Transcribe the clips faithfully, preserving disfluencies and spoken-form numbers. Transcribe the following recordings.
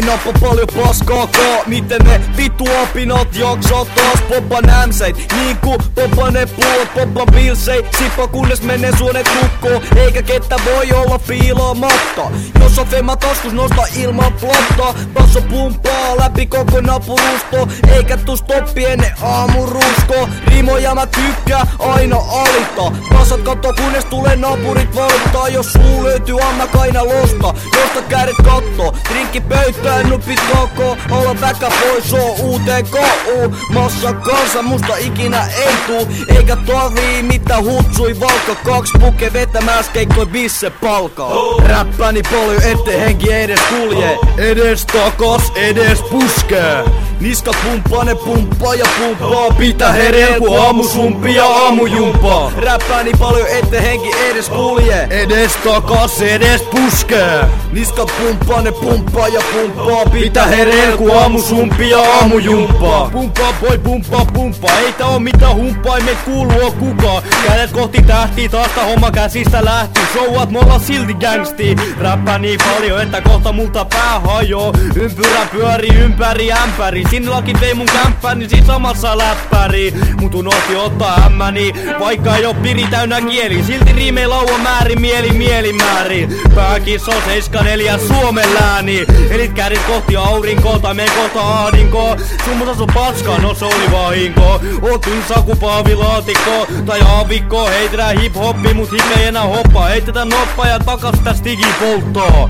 nappa paljon paskaa kaa. Miten ne vittu apinat jaksaa taas poppan ämseit. Niinku poppan ne pullot, poppan pilsei. Sippa kunnes menee suonet lukkoon. Eikä kettä voi olla fiilaamatta. Jos on femma taskus nosta ilman platta. Basso pumppaa läpi koko napurusto. Eikä tuu stoppi ennen aamurusko. Rimoja mä tykkään aina alittaa. Passat katto kunnes tulee napurit valittaa. Jos suu löytyy anna kaina losta. Josta kädet katto, drinkki pöytään nupit koko. Olla väkä pois oo uuteen kouluun. Massa kanssa musta ikinä ei tuu. Eikä tarvii mitään hutsui valka. Kaks puke vetämäs keikkoi bisse palkaa. Räppäni paljon ettei henki edes kulje. Edes takas, edes puskee. Niskat pumppaa, ne pumppaa ja pumppaa. Pitää hereen ku aamusumpi ja aamujumpaa. Räppääni paljon ettei henki edes kulje. Edes takas, edes puskee. Niskat pumppaa, ne pumppaa ja pumppaa. Pitää hereen ku aamusumpi ja aamujumpaa. Pumppaa boy, pumppaa, pumppaa. Ei tää oo mitään humppaa, ei meet kuulu oo kukaan. Kädet kohti tähtiä, taas tää homma käsistä lähti. Showat me ollaan silti gangsti. Räppää niin paljon, että kohta multa pää hajoo. Ympyrä pyöri ympäri ämpäri. Sinnellakin vei mun kämppää, niin siinä samassa läppäri. Mut unohti ottaa ämmäni, vaikka ei oo piri täynnä kieli. Silti riimei lauan määrin, mieli mieli määrin. Pääkissä on seitsemän neljä Suomen lääni. Elit käärit kohti aurinkoa tai meen kohta ahdinkoa. Sun musas on paskaa, no se oli vahinko. Oot tylsä ku paavilaatikko tai aavikko. Heitetään hip-hoppi, mut hip ei enää hoppa. Heitetään noppa ja takas tästä digipolttoa.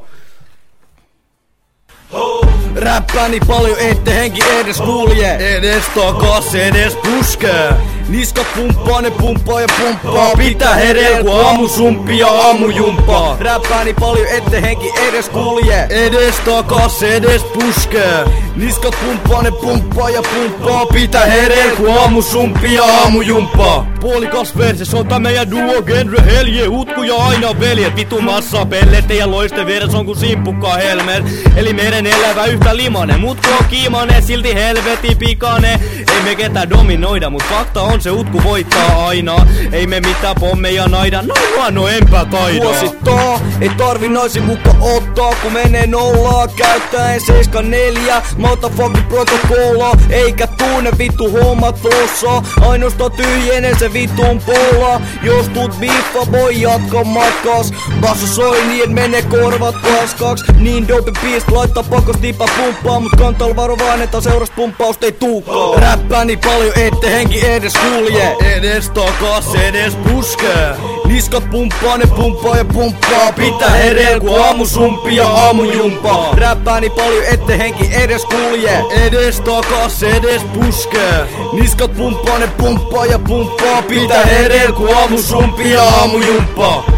Räppääni paljon ette henki edes kulje. Edes takas, edes puskee. Niskat pumppaa, ne pumppaa ja pumppaa. Pitää hereen ku aamusumpi ja aamujumppaa. Räppääni paljon ette henki edes kulje. Edes takas, edes puskee. Niskat pumppaa, ne pumppaa ja pumppaa. Pitää hereen ku aamusumpi ja aamujumppaa. Puolikas verses on tää meidän duo genre helje. Utku ja aina veljet. Vitu massa pellette ja loiste veres on ku simpukka helmet. Eli meren elävä yhtä limanen. Mut ku on kiimanen, silti helveti pikane. Ei me ketään dominoida, mut fakta on se utku voittaa aina. Ei me mitään pommeja naida, no huono enpä taida. Vuosittaa, ei tarvi naisin muka ottaa. Kun menee nollaa käyttäen seitsemän neljä. Motherfucking protokolla. Eikä tunne vittu hommat flossa. Ainoastaan tyhjenee se vittuun polla. Jos tuut biffa voi jatka matkas. Basso soi niin et menee korvat paskaks. Niin dope beast laittaa pakos tipa pumppaa. Mut kantal varovainen, että seuras pumppausta ei tuukaan. Räppääni paljon ette henki edes kulje. Edes takas, edes puskee. Niskat pumppaa, ne pumppaa ja pumppaa. Pitää hereen ku aamusumpi ja aamujumpaa. Räppääni paljon ette henki edes kulje. Edes takas, edes puskee. Niskat pumppaa, ne pumppaa ja pumppaa. Pitää hereen ku aamusumpi ja aamujumpaa.